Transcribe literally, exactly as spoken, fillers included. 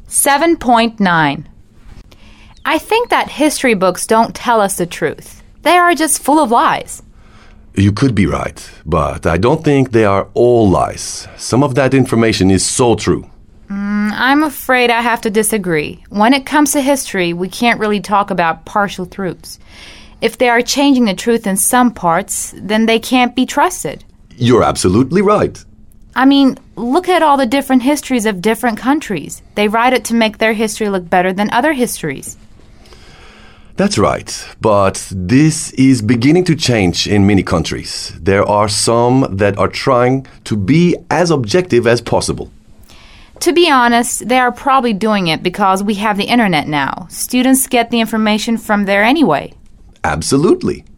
seven point nine. I think that history books don't tell us the truth. They are just full of lies. You could be right, but I don't think they are all lies. Some of that information is so true. Mm, I'm afraid I have to disagree. When it comes to history, we can't really talk about partial truths. If they are changing the truth in some parts, then they can't be trusted. You're absolutely right. I mean, look at all the different histories of different countries. They write it to make their history look better than other histories. That's right, but this is beginning to change in many countries. There are some that are trying to be as objective as possible. To be honest, they are probably doing it because we have the internet now. Students get the information from there anyway. Absolutely.